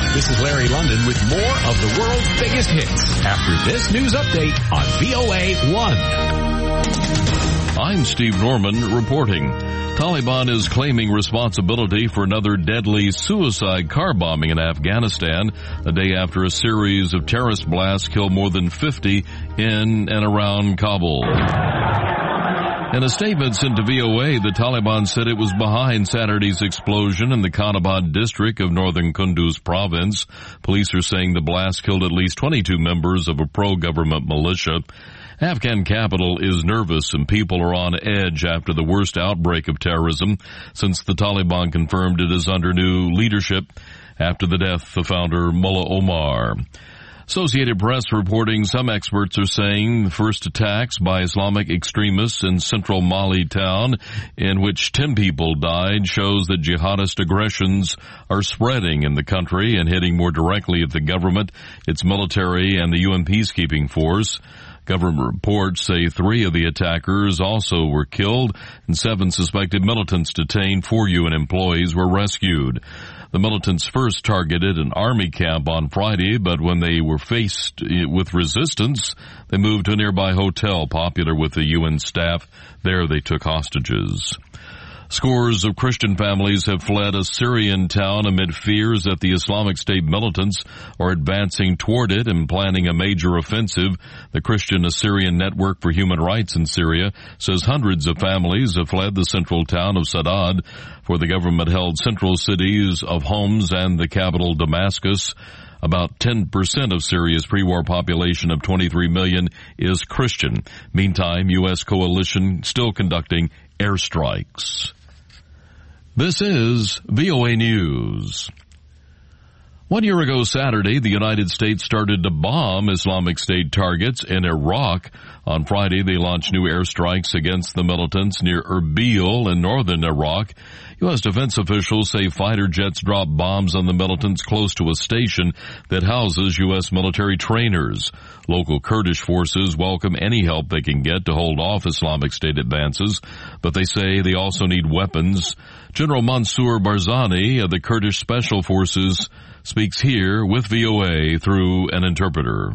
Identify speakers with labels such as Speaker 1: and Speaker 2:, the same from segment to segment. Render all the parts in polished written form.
Speaker 1: This is Larry London with more of the world's biggest hits after this news update on VOA 1.
Speaker 2: I'm Steve Norman reporting. Taliban is claiming responsibility for another deadly suicide car bombing in Afghanistan, a day after a series of terrorist blasts killed more than 50 in and around Kabul. In a statement sent to VOA, the Taliban said it was behind Saturday's explosion in the Kanabad district of northern Kunduz province. Police are saying the blast killed at least 22 members of a pro-government militia. Afghan capital is nervous and people are on edge after the worst outbreak of terrorism since the Taliban confirmed it is under new leadership after the death of founder Mullah Omar. Associated Press reporting some experts are saying the first attacks by Islamic extremists in central Mali town, in which 10 people died, shows that jihadist aggressions are spreading in the country and hitting more directly at the government, its military, and the UN peacekeeping force. Government reports say 3 of the attackers also were killed and 7 suspected militants detained. 4 UN employees were rescued. The militants first targeted an army camp on Friday, but when they were faced with resistance, they moved to a nearby hotel popular with the UN staff. There they took hostages. Scores of Christian families have fled a Syrian town amid fears that the Islamic State militants are advancing toward it and planning a major offensive. The Christian Assyrian Network for Human Rights in Syria says hundreds of families have fled the central town of Saadad for the government-held central cities of Homs and the capital Damascus. About 10% of Syria's pre-war population of 23 million is Christian. Meantime, U.S. coalition still conducting airstrikes. This is VOA News. 1 year ago Saturday, the United States started to bomb Islamic State targets in Iraq. On Friday, they launched new airstrikes against the militants near Erbil in northern Iraq. U.S. defense officials say fighter jets dropped bombs on the militants close to a station that houses U.S. military trainers. Local Kurdish forces welcome any help they can get to hold off Islamic State advances, but they say they also need weapons. General Mansour Barzani of the Kurdish Special Forces speaks here with VOA through an interpreter.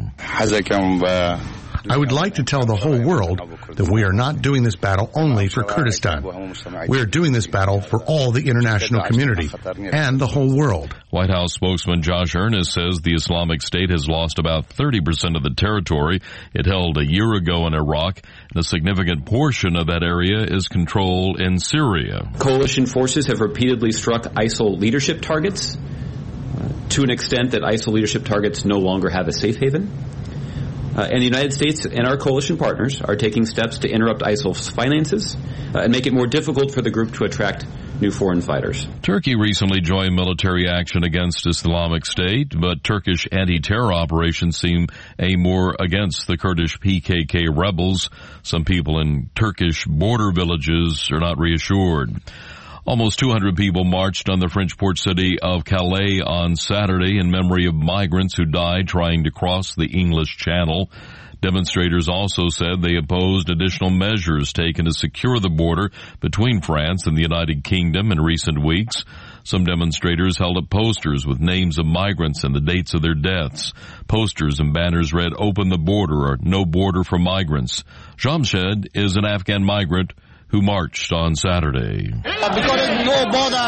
Speaker 3: I would like to tell the whole world that we are not doing this battle only for Kurdistan. We are doing this battle for all the international community and the whole world.
Speaker 2: White House spokesman Josh Earnest says the Islamic State has lost about 30% of the territory it held a year ago in Iraq, and a significant portion of that area is controlled in Syria.
Speaker 4: Coalition forces have repeatedly struck ISIL leadership targets to an extent that ISIL leadership targets no longer have a safe haven. And the United States and our coalition partners are taking steps to interrupt ISIL's finances and make it more difficult for the group to attract new foreign fighters.
Speaker 2: Turkey recently joined military action against Islamic State, but Turkish anti-terror operations seem aimed more against the Kurdish PKK rebels. Some people in Turkish border villages are not reassured. Almost 200 people marched on the French port city of Calais on Saturday in memory of migrants who died trying to cross the English Channel. Demonstrators also said they opposed additional measures taken to secure the border between France and the United Kingdom in recent weeks. Some demonstrators held up posters with names of migrants and the dates of their deaths. Posters and banners read, "Open the border" or "No border for migrants." Jamshed is an Afghan migrant who marched on Saturday.
Speaker 5: Because there's no border,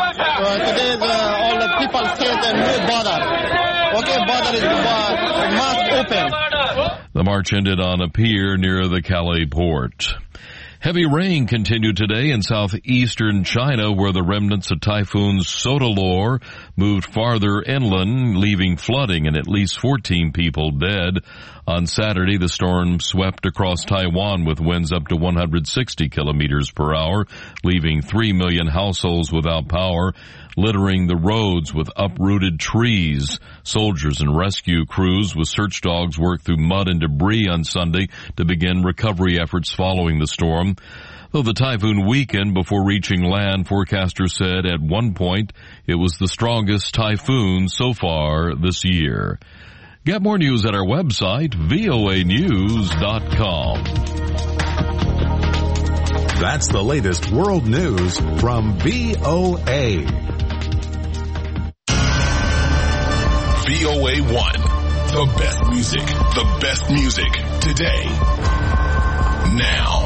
Speaker 5: today all the people say there's no border. Okay, border is must open.
Speaker 2: The march ended on a pier near the Calais port. Heavy rain continued today in southeastern China, where the remnants of Typhoon Sotalor moved farther inland, leaving flooding and at least 14 people dead. On Saturday, the storm swept across Taiwan with winds up to 160 kilometers per hour, leaving 3 million households without power, littering the roads with uprooted trees. Soldiers and rescue crews with search dogs worked through mud and debris on Sunday to begin recovery efforts following the storm. Though the typhoon weakened before reaching land, forecasters said at one point it was the strongest typhoon so far this year. Get more news at our website, voanews.com.
Speaker 1: That's the latest world news from VOA.
Speaker 6: VOA1. The best music. The best music. Today. Now.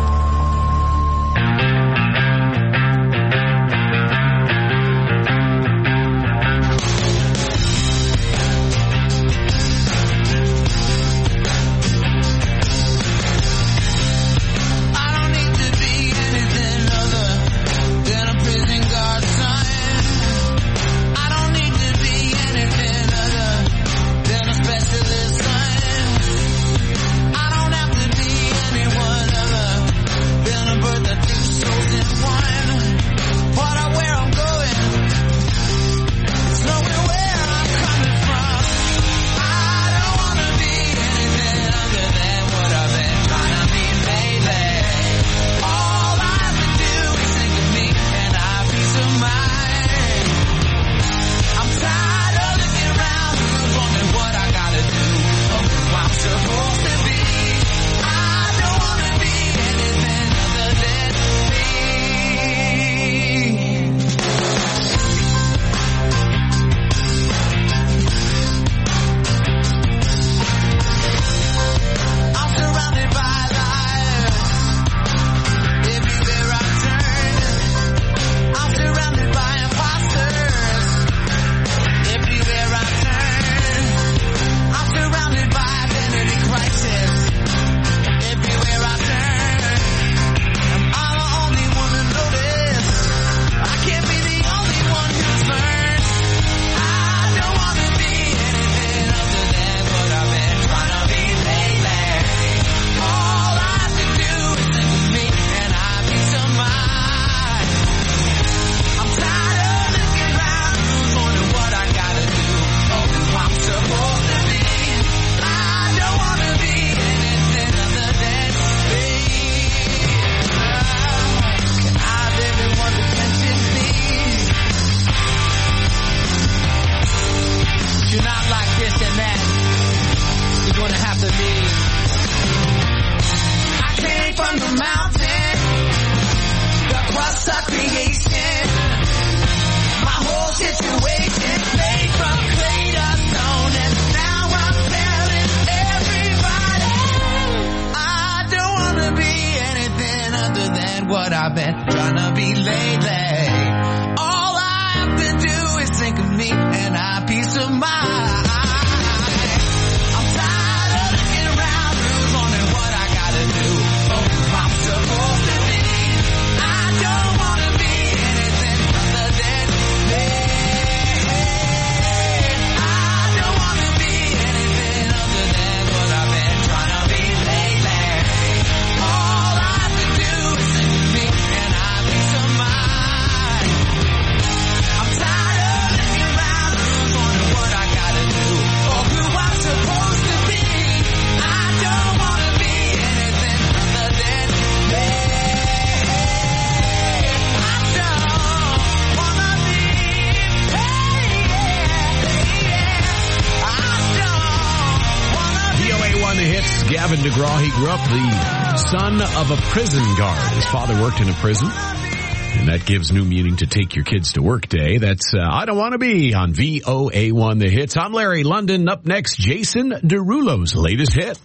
Speaker 7: Gavin DeGraw, he grew up the son of a prison guard. His father worked in a prison, and that gives new meaning to Take Your Kids to Work Day. That's I Don't Want to Be on VOA1 The Hits. I'm Larry London. Up next, Jason Derulo's latest hit.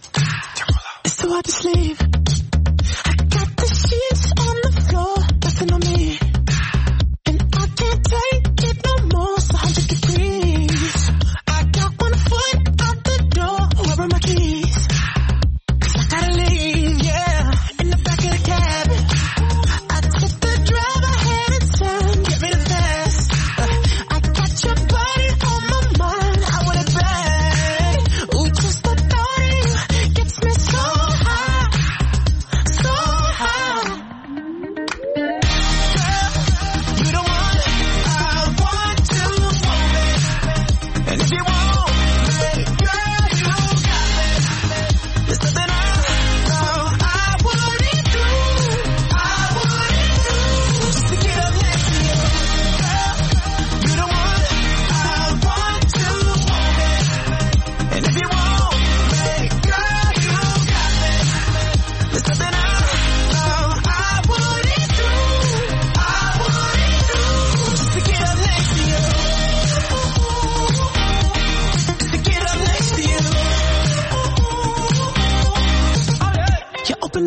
Speaker 8: It's too hard to sleep. I got the sheets on the floor, nothing on me. And I can't take it no more, it's 100 degrees. I got 1 foot out the door, where are my keys?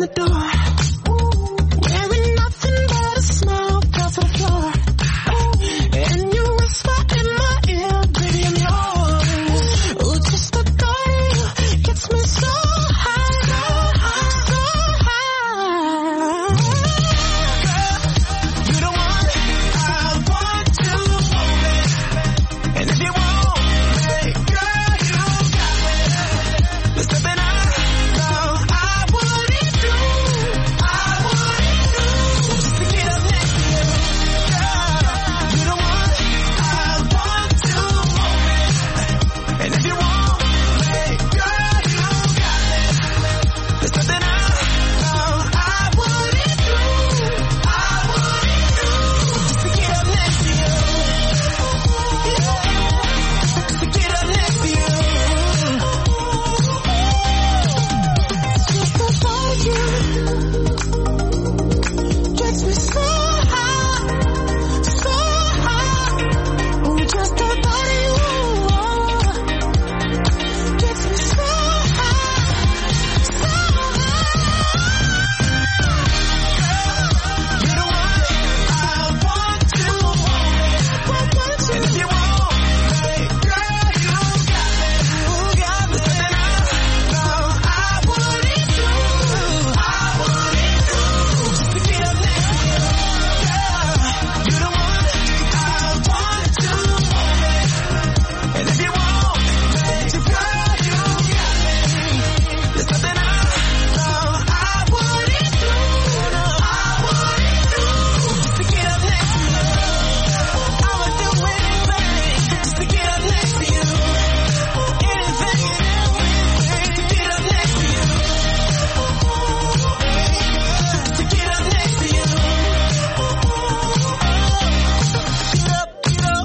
Speaker 8: door. Wearing nothing but a smile across the floor. And you whisper in my ear, baby, I'm yours. Ooh, just the thought of you gets me so high, so high. Girl, you the one I want to hold it. And if you want me, girl, you got me. There's something I know I wouldn't do. I wouldn't do just to get up next to you. Girl, you the one I want to hold it. And if you want me, girl, you got me. There's something I know I wouldn't do. I wouldn't do just to get up next to you. Just to get up next to you. Just the thought of you gets me so high, so high. Ooh, just the thought of you gets me so high, so high. You're the one I want to hold it. And if you want me, girl, you got me. You got me. There's something I know I wouldn't do. I wouldn't do just to get up next to you. Girl, you're the one I want to hold it. And if you want me, girl, you got me. There's something I know I wouldn't do. No, I wouldn't do just to get up next to you. I would do anything just to get up next to you. Anything and everything to get up next to you. To get up next to you. Get up, get up.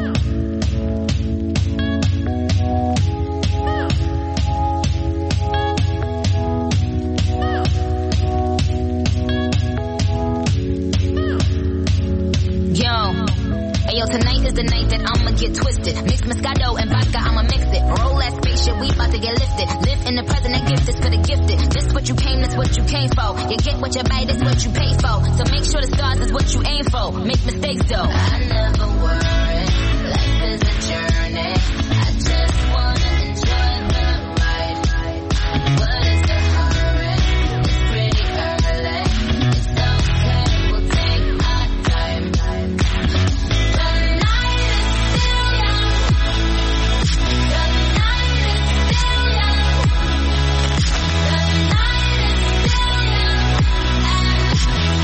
Speaker 9: Ayo, tonight is the night that I'ma get twisted. Mix Moscato and vodka, I'ma mix it. Roll that spaceship, we about to get lifted. Live in the present and gift is for the gifted. This what you came, this what you came for. You get what you buy, this what you pay for. So make sure the stars is what you aim for. Make mistakes though. I never worry, life is a journey. I just wanna enjoy the ride. What is the hurry? It's pretty early. It's okay, we'll take our time. The night is still young. The night is still young. The night is still young. And so are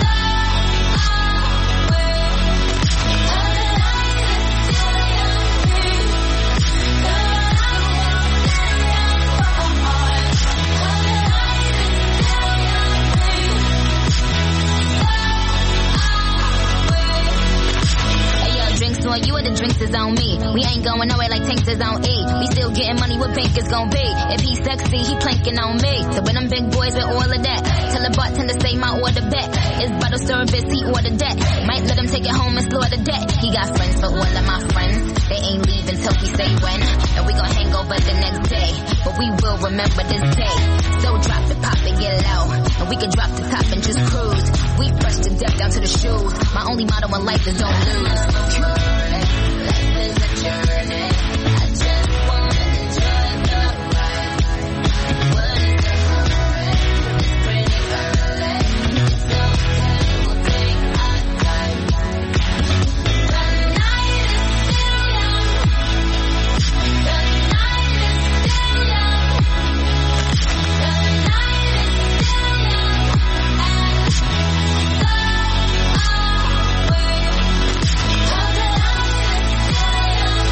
Speaker 9: we. The night is still on you or the drinks is on me. We ain't going nowhere like tanks is on E. We still getting money, what bank is gon' be? If he's sexy, he planking on me. So when them big boys with all of that, tell the bartender say my order back. It's bottle service, he ordered that. Might let him take it home and slaughter that. He got friends for all of my friends. They ain't leaving till we say when. And we gon' hang over the next day. But we will remember this day. So drop it, pop it, get low. And we can drop the top and just cruise. We fresh to death down to the shoes. My only motto in life is don't lose. Life is a journey. I just wanna enjoy the ride. What is the hurry? It's pretty early. It's okay, we'll take our time. The night is still young. The night is still young. The night is still young. And so are we. The night is still young.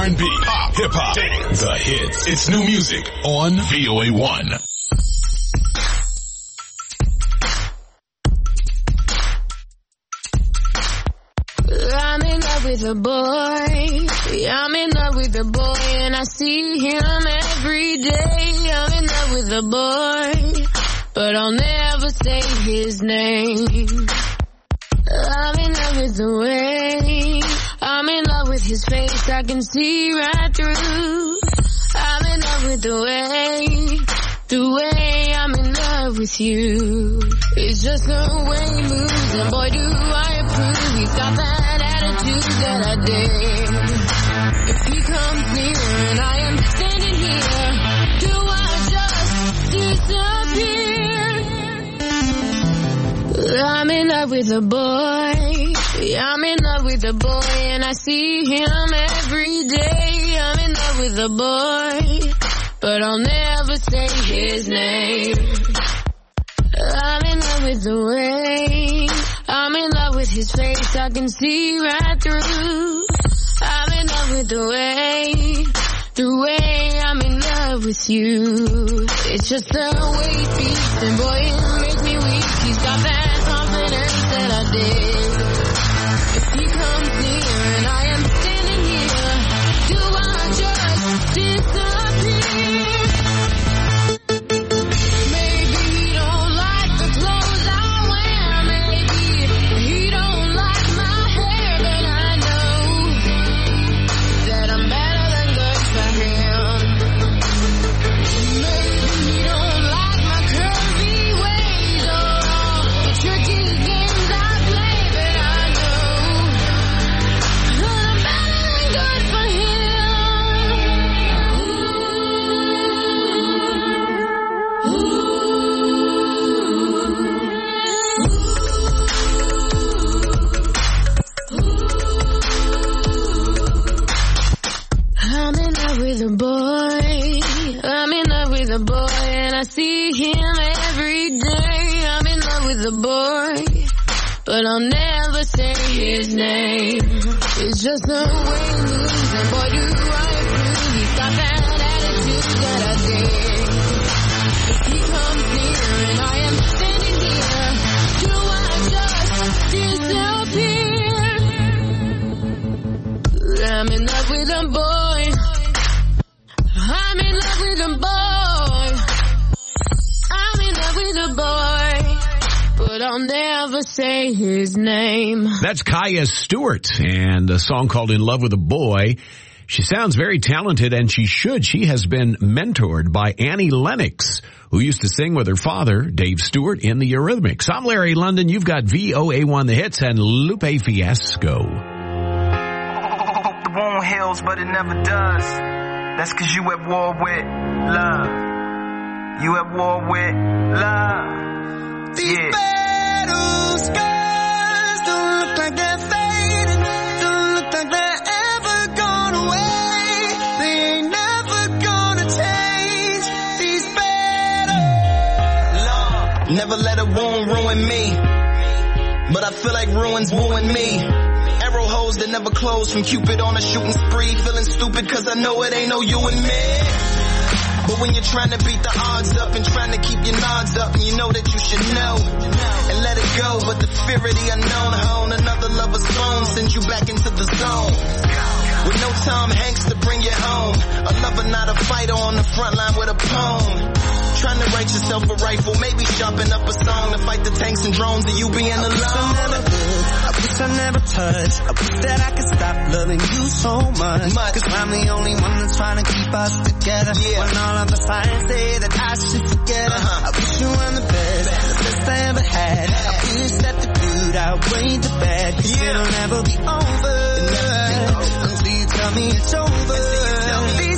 Speaker 6: R&B, pop, hip-hop, dance, the hits. It's new music on VOA1.
Speaker 8: I'm in love with a boy. I'm in love with a boy, and I see him every day. I'm in love with a boy, but I'll never say his name. I'm in love with the way. I'm in love with his face. I can see right through. I'm in love with the way I'm in love with you. It's just the way he moves, and boy, do I approve. He's got that attitude that I dig. If he comes near and I am standing here, do I just disappear? I'm in love with a boy. I'm in love with a boy, and I see him every day. I'm in love with a boy, but I'll never say his name. I'm in love with the way. I'm in love with his face. I can see right through. I'm in love with the way I'm in love with you. It's just the way he speaks, and boy, it makes me weak. He's got that confidence that I dig. If he comes near and I am standing here, do I just disappear? Maybe he don't like the clothes I wear. Maybe he don't like my hair, but I know that I'm better than good for him. Maybe he don't like my curvy ways or all the tricky games I play, but I know that I'm better than good for him. I'm in love with a boy. I'm in love with a boy, and I see him every day. I'm in love with a boy, but I'll never say his name. It's just the way he moves, and boy, do I approve. He's got that attitude that I dig. If he comes near and I am standing here, do I just disappear? I'm in love with a boy. I'm in love with a boy. I'm in love with a boy, but I'll never say his name.
Speaker 7: That's Kaya Stewart and a song called In Love with a Boy. She sounds very talented, and she should. She has been mentored by Annie Lennox, who used to sing with her father, Dave Stewart, in the Eurythmics. I'm Larry London. You've got VOA1 The Hits and Lupe Fiasco.
Speaker 10: The wound heals, but it never does. That's 'cause you at war with love. You at war with love.
Speaker 8: These battle scars don't look like they're fading. Don't look like they're ever gone away. They ain't never gonna change. These battles.
Speaker 10: Love. Never let a wound ruin me, but I feel like ruins wooing me. Arrow holes that never close from Cupid on a shooting spree. Feeling stupid 'cause I know it ain't no you and me. But when you're trying to beat the odds up and trying to keep your nods up, and you know that you should know and let it go, but the fear of the unknown hone another lover's phone sends you back into the zone. With no Tom Hanks to bring you home, a lover not a fighter on the front line with a poem. Trying to write yourself a rifle, maybe sharpen up a song to fight the tanks and drones and you being alone.
Speaker 11: I wish I never touched. I wish that I could stop loving you so much. 'Cause I'm the only one that's trying to keep us together. When all of the signs say that I should forget her. I wish you were the best I ever had. I wish that the good outweighed the bad. 'Cause it'll never be over until you tell me it's over. These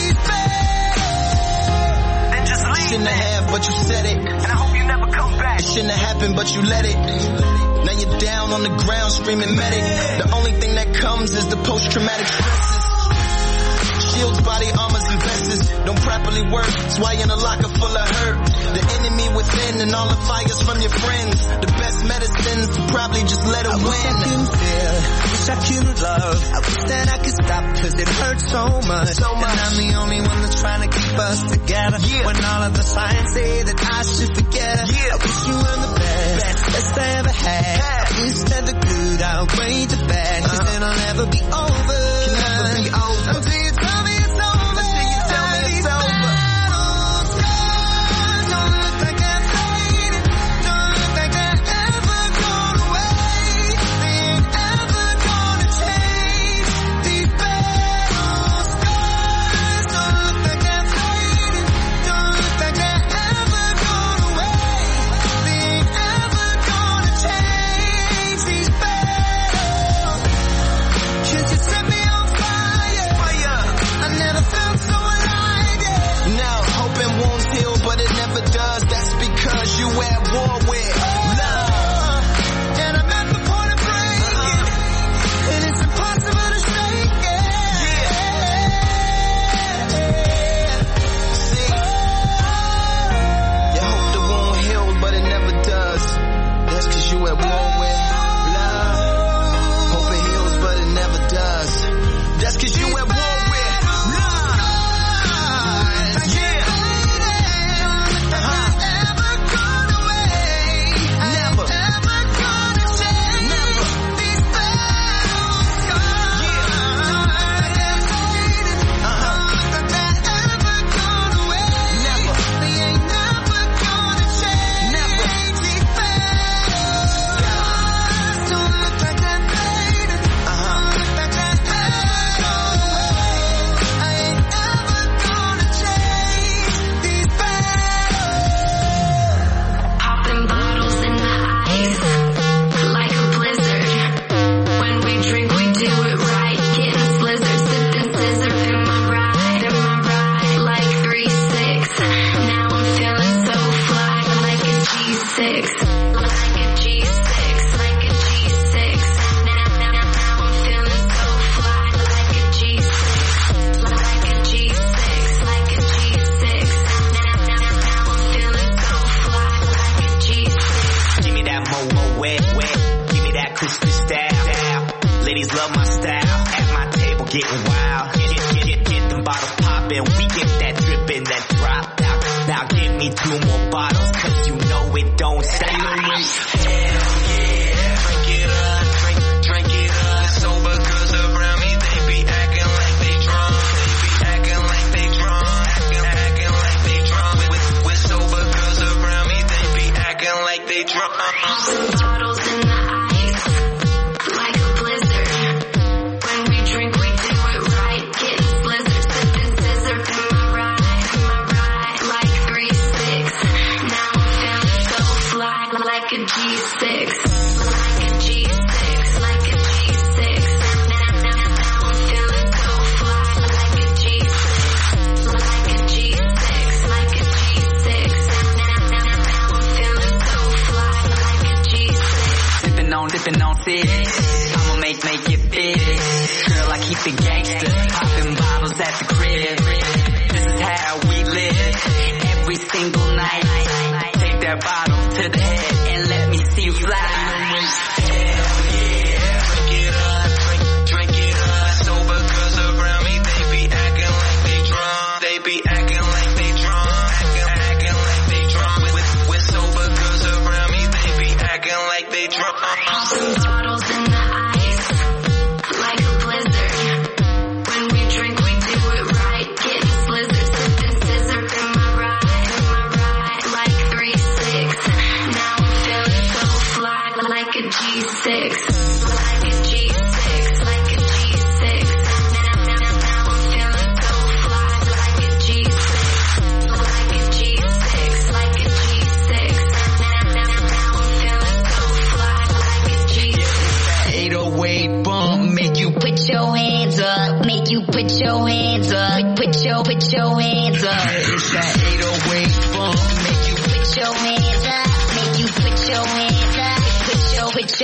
Speaker 10: but you said it, and I hope you never come back. It's shouldn't have happened, but you let it. Now you're down on the ground screaming medic. The only thing that comes is the post-traumatic stresses. Shields, body armors, and vests don't properly work. That's why you're in a locker full of hurt. The enemy within and all the fires from your friends. The best medicines to probably just let them win.
Speaker 11: I couldn't feel, wish I couldn't love. I wish that I could stop cause it hurts so much. And I'm the only one that's trying to keep us together. When all of the signs say that I should forget her. I wish you were the best I ever had. I wish that the good outweighed the bad. Cause it'll never be over. Can never be over. Until you tell me it's over. Until you tell me it's over. Don't look like I'm fading. Don't look like they're ever gone away. They ain't ever gonna change. These battle scars don't look like they're fading. Don't look like they're ever gone away. They ain't ever gonna change. These battles. Cause you set me on fire. I never felt so alive, yeah.
Speaker 10: Now, hoping wounds heal, but it never does. That's because you at war with love.
Speaker 11: And I'm at the point of breaking. And it's impossible to shake it.
Speaker 10: See, you hope the wound healed, but it never does. That's cause you at war with love. Hope it heals, but it never does. That's cause you at war with love.
Speaker 12: Popping bottles in the ice, like a blizzard. When we drink, we do it right. Getting slizzard, sipping scissor in my ride, like 3-6. Now I'm feeling so fly, like a G6, like a G6, like a G6. Now I'm feeling so fly, like a G6, like a G6, like a G6. Now I'm feeling so fly, like a G6.
Speaker 13: Give me that mo wet. Give me that Christmas style. Ladies love my style. At my table getting wild. Get them bottles poppin'. We get that drippin', that drop out. Now give me 2 more bottles, cause you know it don't stop. Hell yeah, drink it up, drink it up. Sober girls around me, they be acting like they drunk. Acting like they drunk. With sober girls around me, they be acting like they drunk.
Speaker 12: Popping bottles in the ice, like a blizzard. When we drink, we do it right. Getting slizzard, sipping scissor in my ride, like 3-6. Now I'm feeling so fly, like a G6, like a G6, like a G6. Now I'm feeling so fly, like a G6, like a G6, like a G6. Now I'm feeling so fly, like a G6.
Speaker 13: Sippin' on six. I'ma make it big. Girl, I keep it gangster. Popping bottles at the crib. This is how we live. Every single night. Take that bottle to the head and let me see you fly. Hell yeah, drink it up. Sober girls around me, they be acting like they drunk. They be acting like they drunk. Acting like they drunk. With sober girls around me, they be acting like they drunk.
Speaker 12: Popping bottles in the ice, like a blizzard. When we drink, we do it right. Getting slizzard, sipping scissor in my ride, like 3-6. Now I'm feeling so fly, like a G6.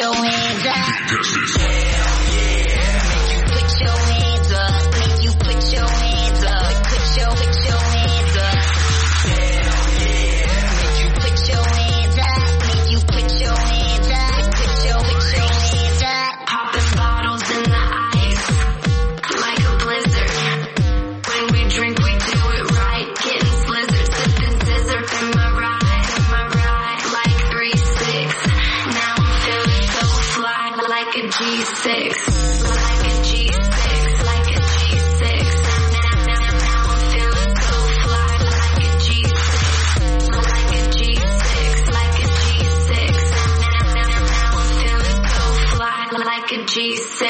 Speaker 9: your hands up. Make you put your hands up. Make you put your hands up. Put your hands up. Make you put your hands up. Make you put your hands up. Put your hands up.
Speaker 12: Popping bottles in the ice like a blizzard. When we drink, we do it right. Getting slizzard, sipping scissor. Am I right? Like 3-6. Now I'm feeling so fly, like a G6. Like a G6. Like a G6. Now I'm feeling so fly, like a G6. Like a G6. Like a G6. Now I'm feeling so fly, like a G6.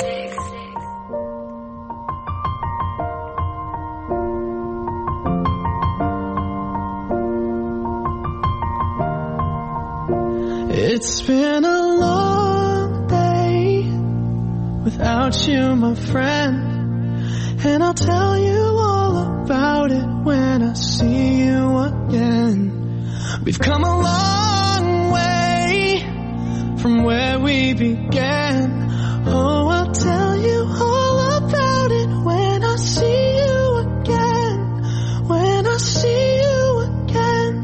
Speaker 14: It's been a long day without you, my friend, and I'll tell you all about it when I see you again. We've come a long way from where we began. Oh, I'll tell you all about it when I see you again. When I see you again.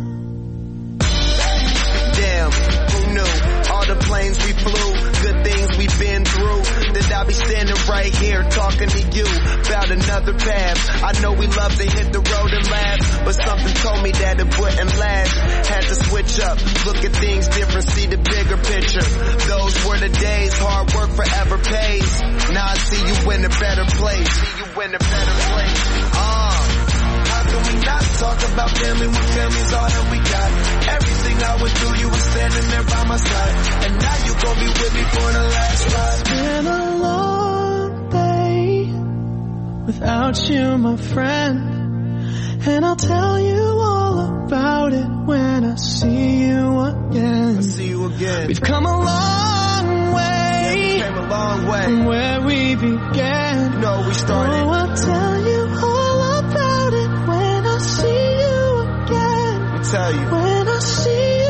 Speaker 10: Damn, who knew? All the planes we flew, good things we've been through. That I'll be standing right here talking to you about another path. I know we love to hit the road and laugh, but something told me that it wouldn't last. Had to switch up, look at things different, see the bigger picture. Those were the days, hard work forever pays. Now I see you in a better place. See you in a better place. How can we not talk about family when family's all that we got? Everything I went through, you were standing there by my side, and now you gon' be with me for the last ride.
Speaker 14: It's been a long day without you, my friend, and I'll tell you all about it when I see you again.
Speaker 10: I see you again.
Speaker 14: We've come a long way,
Speaker 10: yeah, we came a long way
Speaker 14: from where we began.
Speaker 10: You know we started.
Speaker 14: Oh, I'll tell you all about it when I see you again.
Speaker 10: Let me tell you.
Speaker 14: When I see you again.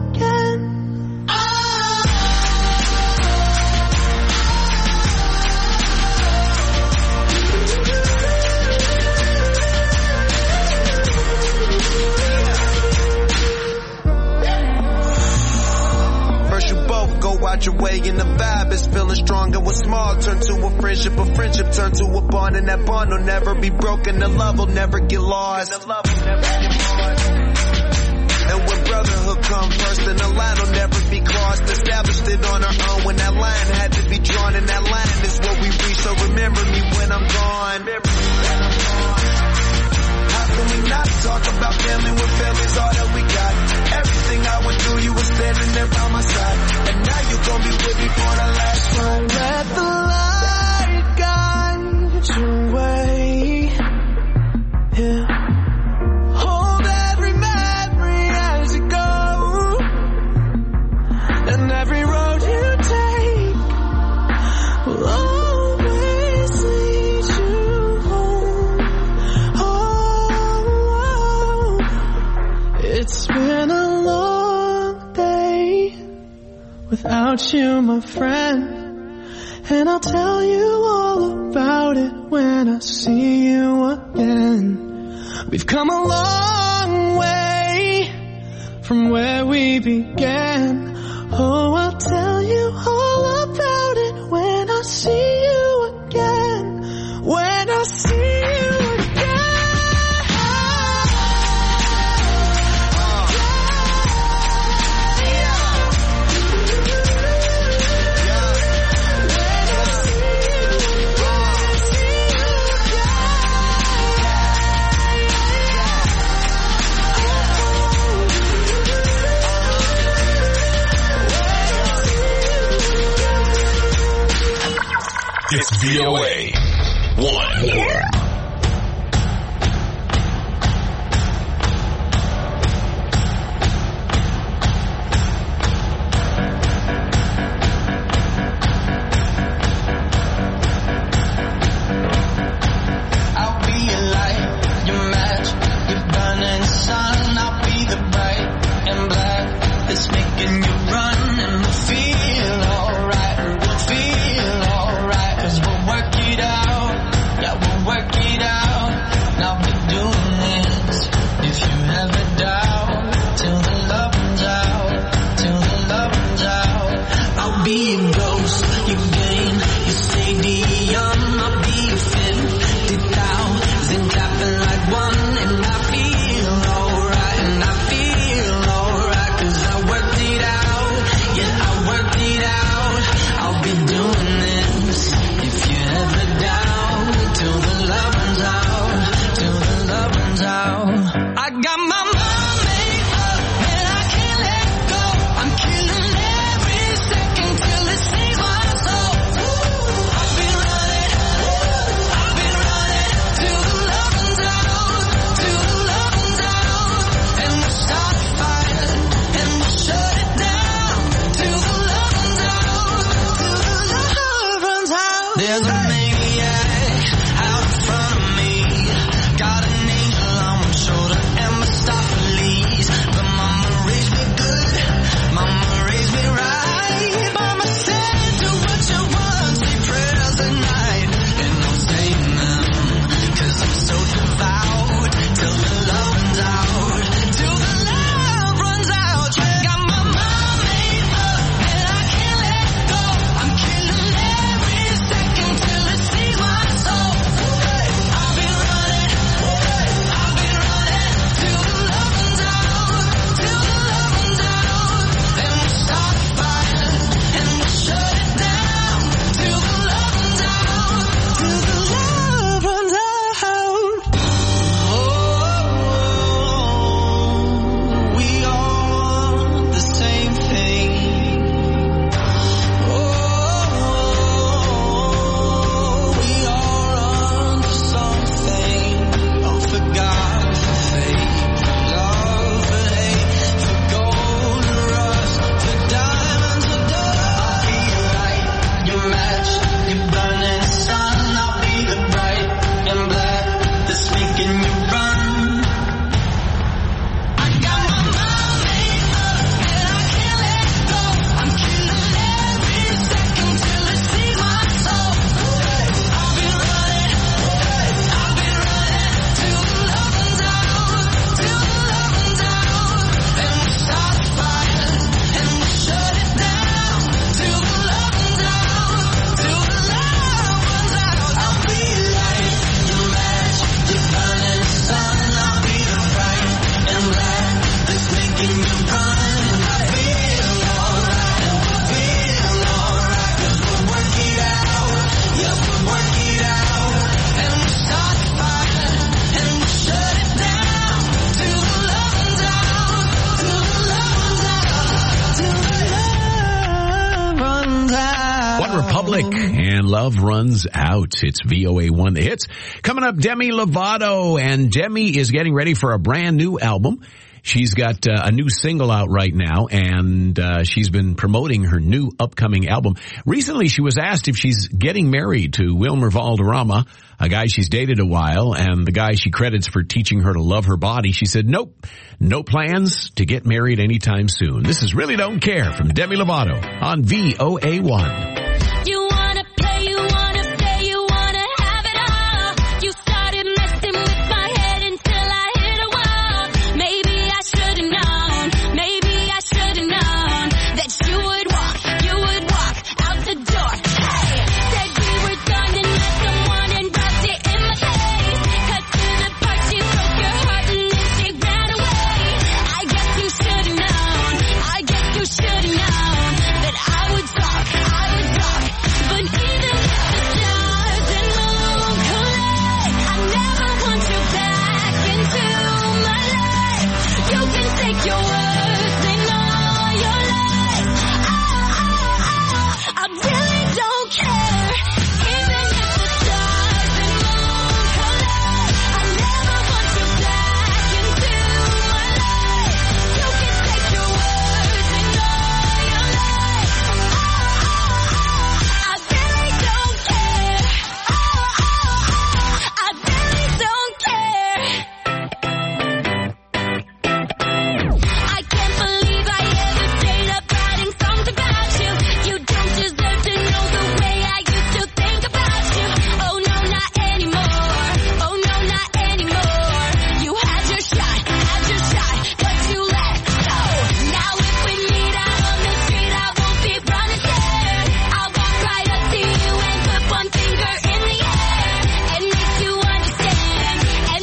Speaker 10: Out your way and the vibe is feeling strong, and what's small turn to a friendship turn to a bond, and that bond will never be broken, the love will never get lost. And when brotherhood comes first, then the line will never be crossed. Established it on our own when that line had to be drawn, and that line is what we reach, so remember me when I'm gone. How can we not talk about family when family's all that we got? Everything I went through, you were standing there by my side, and now you gon' be with me for the last time.
Speaker 14: Let the light guide your way. Yeah. Hold every memory as you go, and every road you take will always lead you home. Oh, it's been a long day without you, my friend, and I'll tell you all about it when I see you again. We've come a long way from where we began. Oh, I'll tell you all about it when I see you again. When I see you
Speaker 6: It's VOA 1.
Speaker 11: It's making you run and feel
Speaker 7: One Republic and Love Runs Out. It's VOA1 The Hits. Coming up, Demi Lovato, and Demi is getting ready for a brand new album. She's got a new single out right now, and she's been promoting her new upcoming album. Recently, she was asked if she's getting married to Wilmer Valderrama, a guy she's dated a while, and the guy she credits for teaching her to love her body. She said, nope, no plans to get married anytime soon. This is Really Don't Care from Demi Lovato on VOA1.
Speaker 8: You wanna play, you wanna stay, you wanna have it all. You started messing with my head until I hit a wall. Maybe I should've known that you would walk out the door. Hey, said we were done and met someone and rubbed it in my face. Cut to the part, she broke your heart and then she ran away. I guess you should've known that I would talk. But even if the stars and moon collide, I never want you back into my life. You can take your words and all your lies. I really don't care. Even if the stars and moon collide, I never want you back into my life. You can take your words and all your lies. I really don't care. I really don't care. I can't believe I ever stayed up writing songs about you. You don't deserve to know the way I used to think about you. Oh no, not anymore. You had your shot, but you let go. Now if we meet out on the street, I won't be running scared. I'll walk right up to you and put one finger in the air and make you understand.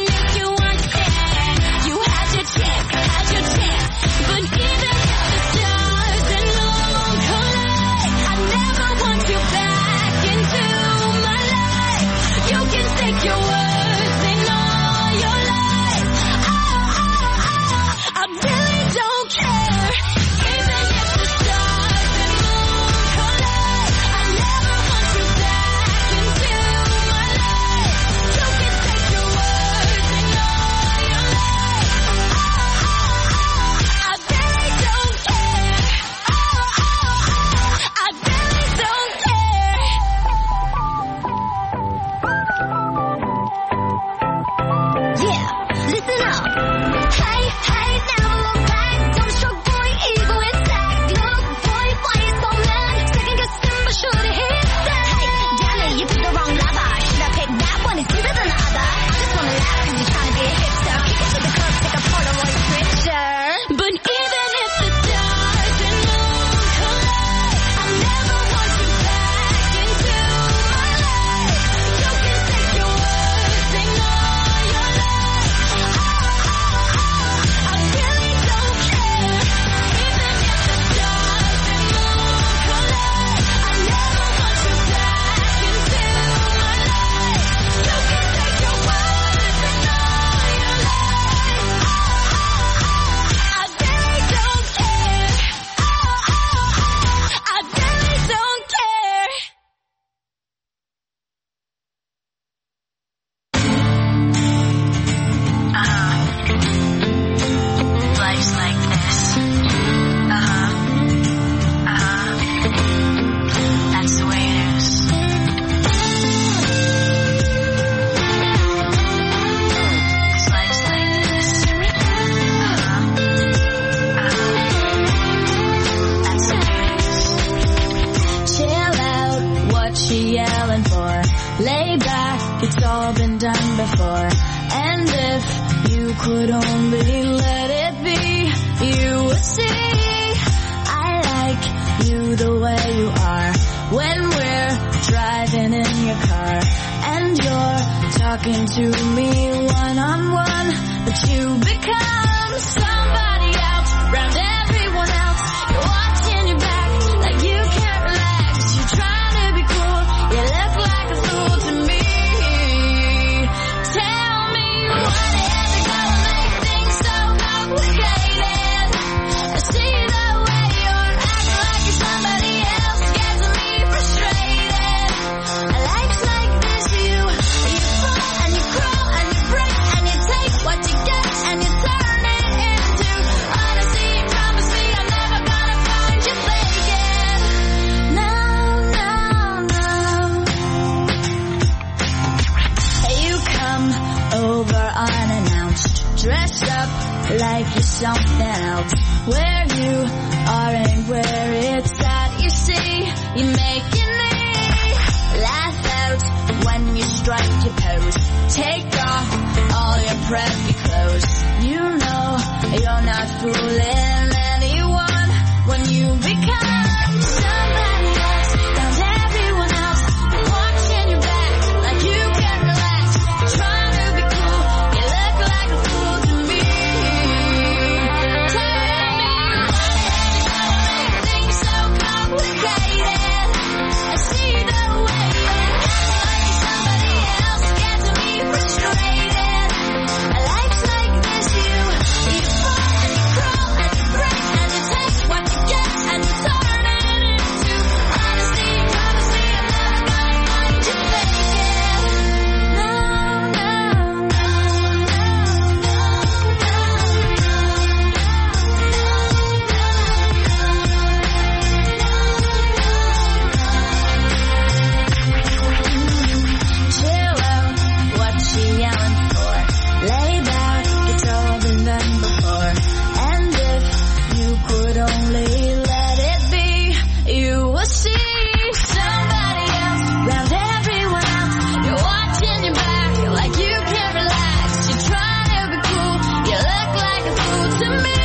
Speaker 8: You had your chance, but even if the stars and moon collide, I never want you back into my life. You can take your words and all your lies. I really don't care. Even if the stars and moon collide, I never want you back into my life. You can take your words and all your lies. I really don't care. I really don't care. Yeah, listen up. Hey, never look back. Don't show boy, ego intact. Look, boy, why you so mad? Second guessing, but should've hit that. Hey, damn it, you picked the wrong lover. Should I pick that one? It's either than the other. I just wanna laugh 'cause you're trying to be a hipster. Kick it to the curb, take a Polaroid picture. But even if the stars and moon collide, I never want you back into my life. You can take your words and all your lies. I really don't care. Even if the stars and moon collide, I never want you back into my life. You can take your words and all your lies. I really don't care. I really don't care. Life's like this. That's the way it is. Life's like this. That's the way it is. Chill out, what you yelling for? Lay back, it's all been done before. And if you could only let it be, you would see I like you the way you are. When we're driving in your car and you're talking to me one-on-one, but you become somebody else around everyone else. You're watching your back like you can't relax. You're trying to be cool, you look like a fool to me. Tell me what is it gonna make things so complicated? I see the way you're acting like you're somebody else, gets me frustrated.
Speaker 15: like you're something else. Where you are and where it's at, you see, you're making me laugh out when you strike your pose. Take off all your preppy clothes. You know you're not fooling anyone when you become somebody else. Found everyone else watching your back like you can relax. Trying to be cool, you look like a fool to me. Tell me why make things so complicated. I see the way you act like somebody else gets me frustrated. Life's like this, you fall and you crawl and you break and you take what you get and you turn it into honesty. Promise me I'm never gonna find you faking. No, no, no, chill out, what you yelling for? Lay back, you told me none before. And if you could only let it be, you will see somebody else round everyone else. You're watching your back like you can't relax. You're trying to be cool, you look like a fool to me.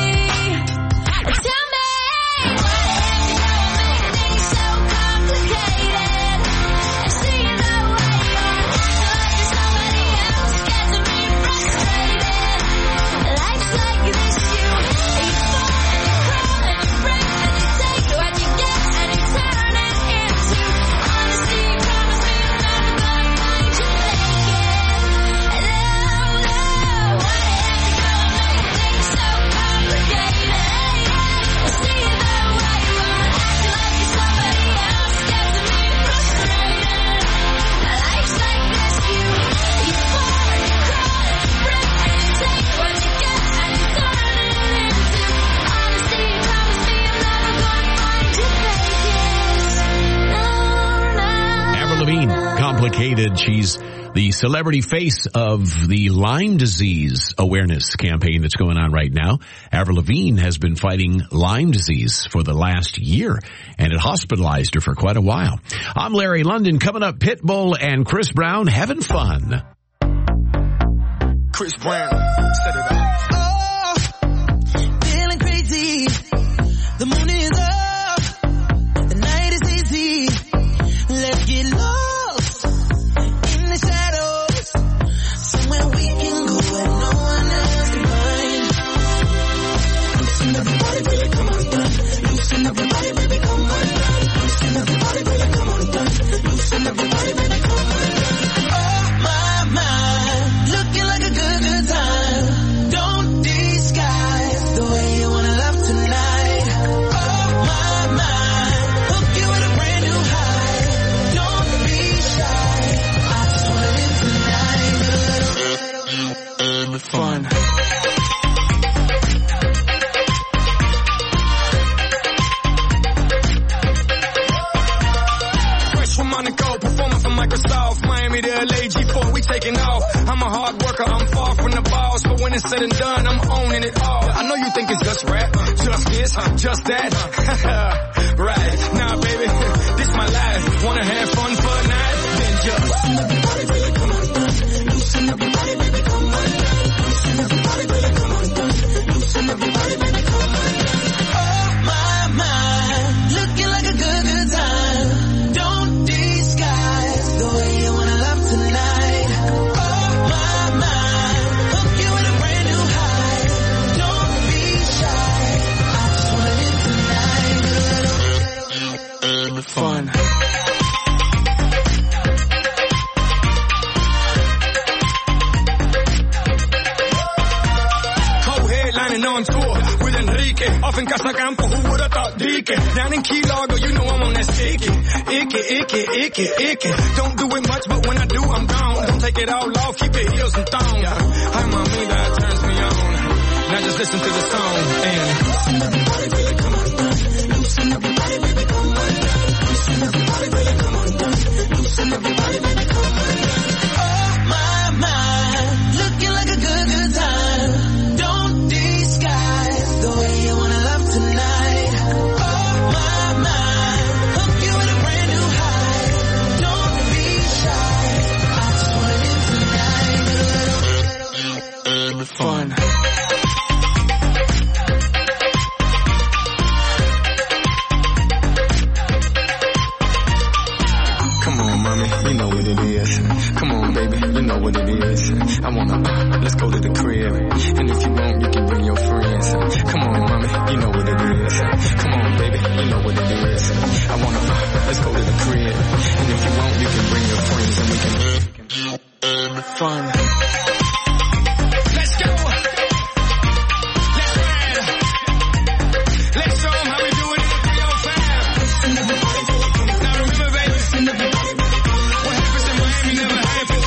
Speaker 15: Tell me, why the heck you make things so complicated? I see the way you act like you're somebody else gets me frustrated. Life's like this, you fall and you crawl and you break and you take what you get and you turn it into honesty. Promise me I'm never gonna find you faking. No, no, why the heck you make things so complicated? I see the way you act like you're somebody else gets me frustrated. Life's like this, you fall and you crawl and you break and you take what you get and you turn it into honesty. Promise me I'm never gonna find you faking. No, no.
Speaker 7: Avril Lavigne, Complicated. She's the celebrity face of the Lyme disease awareness campaign that's going on right now. Avril Lavigne has been fighting Lyme disease for the last year, and it hospitalized her for quite a while. I'm Larry London. Coming up, Pitbull and Chris Brown having fun.
Speaker 16: Chris Brown, set it up.
Speaker 11: Oh, feeling crazy. The moon is up. The night is easy. Let's get lost in the shadows. Somewhere we can go where no one else can find. Loosen everybody, baby, come on, done. Loosen everybody, baby, come on, done. Loosen everybody, baby, come on, done. Loosen everybody, baby, come on, done. Oh, my, looking like a good time. Don't disguise the way you wanna love tonight. Oh, my, hook you with a brand new high. Don't be shy. I just wanna live tonight.
Speaker 16: Fun. Fresh from Monaco, performing for Microsoft, Miami to LA, G4, we taking off. I'm a hard worker, I'm far from the boss, but when it's said and done, I'm owning it all. I know you think it's just rap, just this, just that. Right, nah baby, this my life. Wanna have fun for a night? Then just loosen everybody, baby, come on, done. Loosen everybody, baby, come on, done. Loosen everybody, baby, come on, done. Loosen everybody, baby, come on, done.
Speaker 11: Oh, my, looking like a good time. Don't disguise the way you wanna love tonight. Oh, my, hook you with a brand new high. Don't be shy. I just wanna live tonight.
Speaker 16: Fun. Co-headlining on tour with Enrique. Off in Casa Campo, who would've thought Deacon? Down in Key Largo, you know I'm on that sticky. Icky. Don't do it much, but when I do, I'm gone. Don't take it all off, keep your heels and thongs. Hi, mommy, that turns me on. Now just listen to the song and loosen everybody, baby, come on, done. Loosen everybody, baby, come on, done. Loosen everybody, baby, come on, done. Loosen everybody, baby, come on, done.
Speaker 11: Oh, my, looking like a good time. Don't
Speaker 15: mind. Hook you at a brand new high. Don't be shy. I just wanna live tonight. A little fun.
Speaker 16: Come on, mommy, you know what it is. Come on, baby, you know what it is. I wanna, let's go to the crib. And if you want, you can bring your friends. Come on, mommy, you know what it is. Come on, baby, you know what it is. I wanna, let's go to the crib. And if you want, you can bring your friends and we can have fun. Let's go. Let's ride. Let's show 'em how we do it in 305. Now remember, baby, what happens in Miami never happens.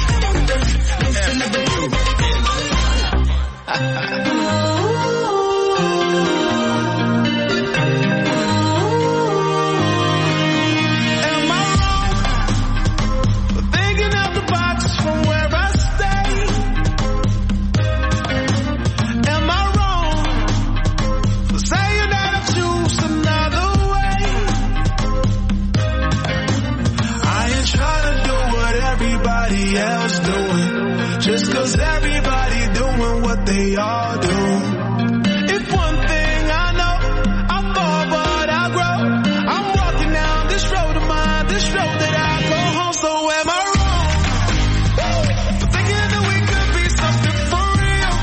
Speaker 14: Am I wrong for thinking out the box from where I stay? Am I wrong for saying that I choose another way? I ain't trying to do what everybody else doing, just 'cause everybody doing what they all do. If one thing I know, I fall but I grow. I'm walking down this road of mine, this road that I go home. So am I wrong for thinking that we could be something for real?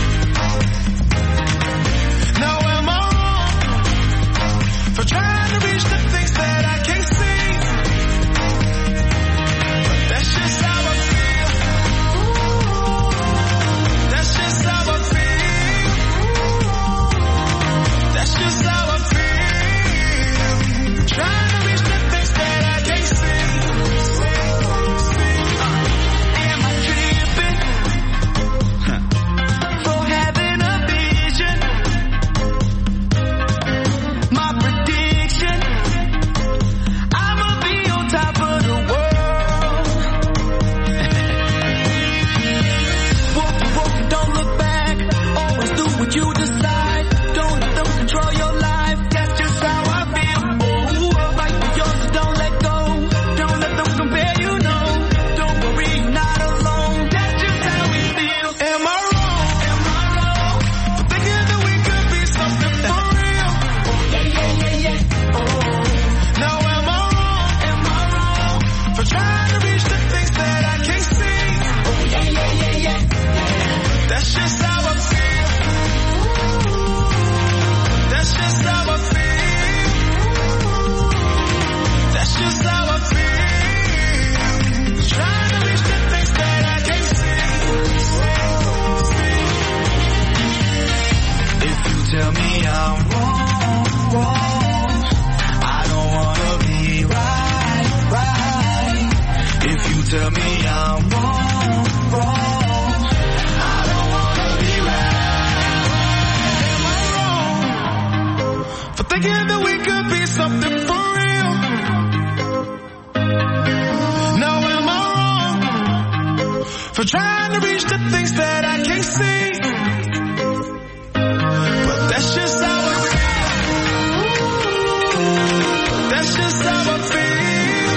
Speaker 14: Now am I wrong for trying to reach the things that I can't see? But that's just how I feel. That's just how I feel. That's just how I feel. Trying to reach the things that I can't see. Am I tripping for having a vision? My prediction, I'ma be on top of the world. Walk, walk, don't look back. Always do what you decide. Don't let them control your life. That's just how I feel. Oh, fight for yours, so don't let go. Don't let them compare, you know. Don't worry, you're not alone. That's just how we feel. Am I wrong? Am I wrong for thinking that we could be something for real? Oh, yeah, yeah, yeah, yeah. Oh, now am I wrong? Am I wrong for trying to reach the things that I can't see? Oh, yeah, yeah, yeah, yeah. That's just how I feel. That's just how I feel. That's just how I feel. Trying to reach the things that I can't see. If you tell me I'm wrong, wrong, I don't wanna be right, right. If you tell me I'm wrong, wrong, I don't wanna be right. Am I wrong for thinking that we could be something for real? Now am I wrong for trying to reach the things that I can't see? But that's just how I feel. That's just how I feel.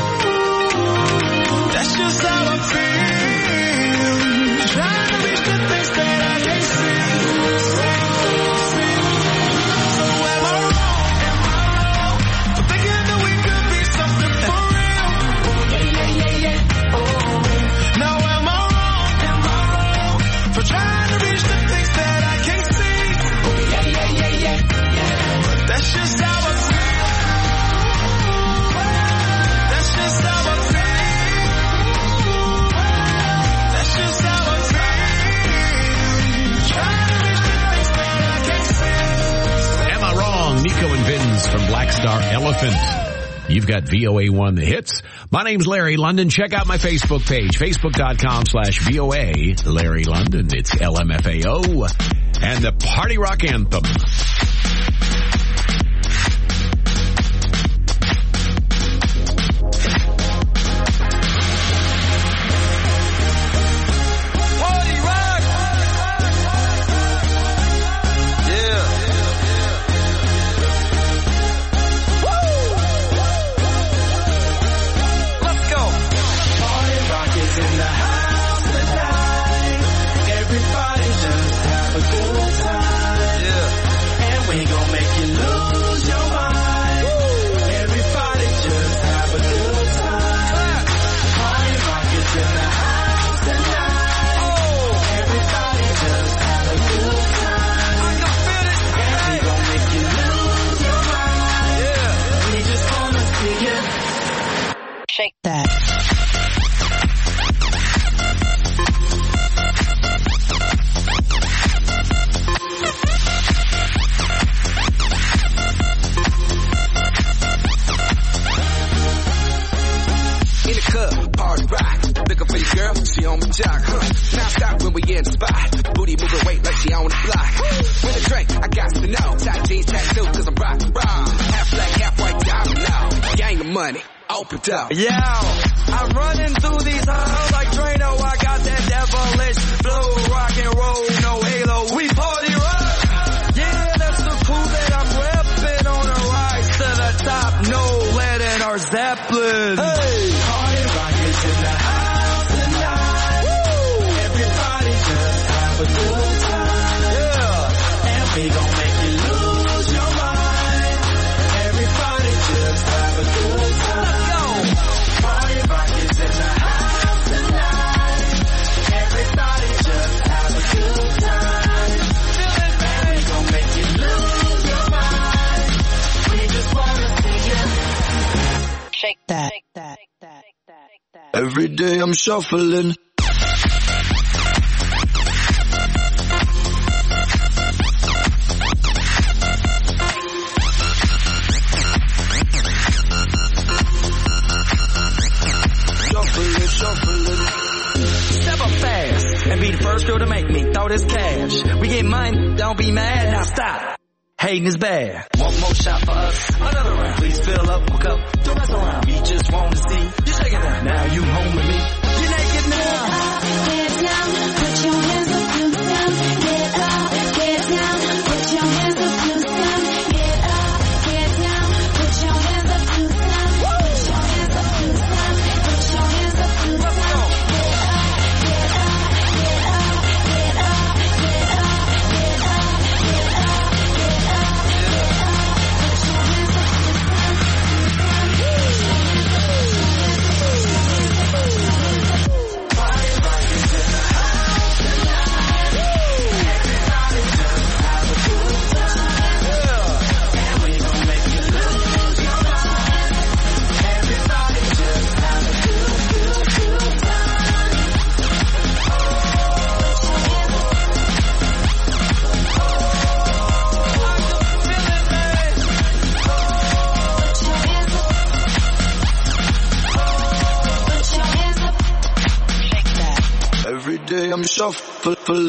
Speaker 14: That's just how I feel. Trying to reach the things that I can't see. So am I wrong? Am I wrong for thinking that we could be something for real? Oh, yeah, yeah, yeah, yeah. Oh, now am I wrong? Am I wrong for trying to reach the things that I can't see? Oh, yeah, yeah, yeah, yeah, yeah. But that's just how I feel. That's just how I feel. That's just how I feel. Trying to reach the things that I can't see.
Speaker 7: Am I wrong? Nico and Vince from Black Star Elephant. You've got VOA1 The Hits. My name's Larry London. Check out my Facebook page, facebook.com/VOA Larry London. It's LMFAO and the Party Rock Anthem.
Speaker 16: Party rock. Yeah. Woo. on my jock, Now stop when we in the spot. Booty moving weight like she on the block. With a drink, I got to know. Tight jeans tattoo, cause I'm rock. Half black, half white, diamond now. Gang of money, open up.
Speaker 11: Yeah, I'm running through these halls like Drano. I got that devilish flow, rock and roll, no halo. We party rock. Yeah, that's the crew that I'm repping on a rise to the top. No lead in our Zeppelin. Hey, party rock is in the house tonight. Woo! Everybody just have a good time. Yeah, and we gon' make you lose your mind. Everybody just have a good time. Party rock is in the house tonight. Everybody just have a good time. And we gon' make you lose your mind. We just wanna see you shake that. Every day I'm shuffling. Step up fast and be the first girl to make me throw this cash. We get money, don't be mad, now stop. Hating is bad. One more shot for us, another round. Please fill up my cup, don't mess around. We just want to see you shake it down. Now you home with me. You naked now.
Speaker 15: Get down, put your hands up to the sound. Get up, get down, put your hands up to the sound. Get up, get down, put your hands up to the sound. Put your hands up to the sound. Put your hands up to the sound.
Speaker 11: Every day I'm shuffling.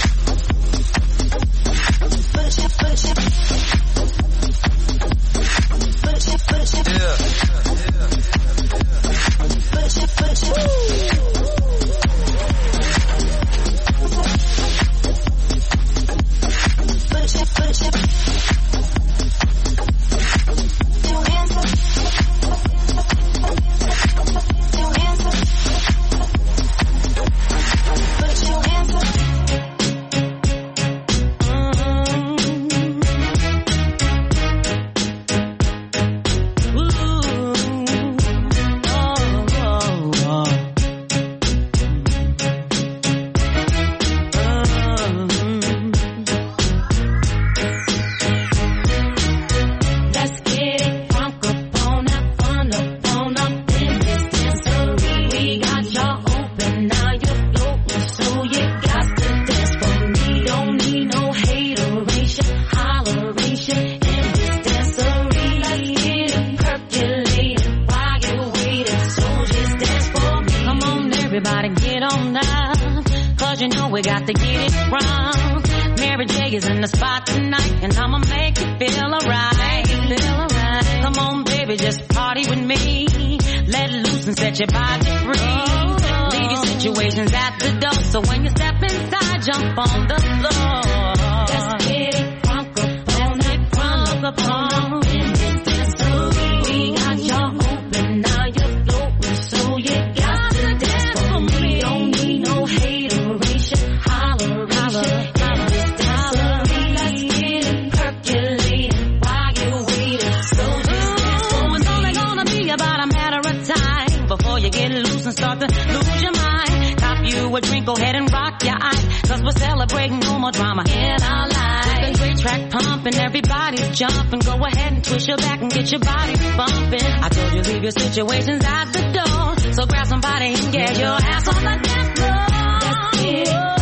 Speaker 17: Everybody get on up, cause you know we got to get it wrong. Mary J is in the spot tonight, and I'ma make you feel alright. Come on, baby, just party with me. Let loose and set your body free. Leave your situations at the door, so when you step inside, jump on the floor. Let's get it crunk up on in this dancery. We got y'all open, now you're floating, so you got to dance for me. Don't need no hateration, holleration. In this dancery, let's get it percolating while you're waiting. So just dance for me. It's only gonna be about a matter of time before you get loose and start to lose your mind. Cop you a drink, go ahead and rock your eye, cause we're celebrating no more drama in our lives. With a great track pumping, everybody's jumping. Go ahead and twist your back and get your body bumping. I told you leave your situations at the door, so grab somebody and get your ass on the dance floor. Let's get it.